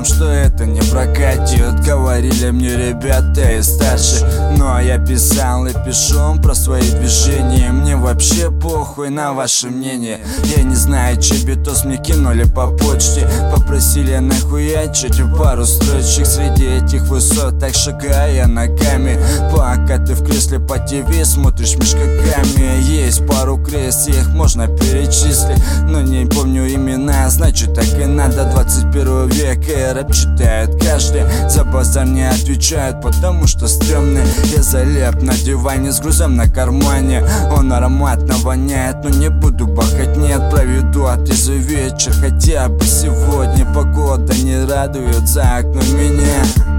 нашим, что это не прокатит. Говорили мне ребята и старше, но я писал и пишу про свои движения. Мне вообще похуй на ваше мнение. Я не знаю, че битос мне кинули по почте. Попросили нахуячить пару строчек среди этих высот, так шагая ногами. Пока ты в кресле по ТВ смотришь мешкаками. Есть пару крест, их можно перечислить, но не помню имена, значит так и надо. 21 век и рэп читает каждый. За базар не отвечают, потому что стрёмный. Я залеп на диване с грузом на кармане. Он ароматно воняет, но не буду бахать, нет. Проведу отрезвый вечер хотя бы сегодня. Погода не радует за окном меня.